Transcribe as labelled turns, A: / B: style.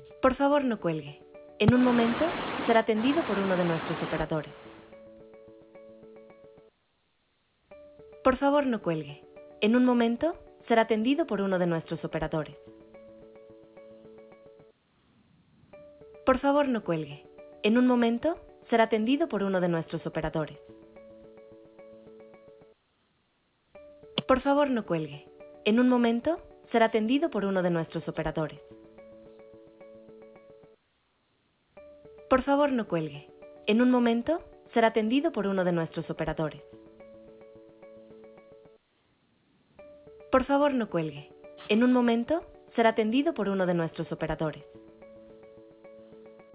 A: Por favor, no cuelgue. En un momento será atendido por uno de nuestros operadores. Por favor, no cuelgue. En un momento será atendido por uno de nuestros operadores. Por favor, no cuelgue. En un momento será atendido por uno de nuestros operadores. Por favor, no cuelgue. En un momento será atendido por uno de nuestros operadores. Por favor, no cuelgue. En un momento será atendido por uno de nuestros operadores. Por favor, no cuelgue. En un momento será atendido por uno de nuestros operadores.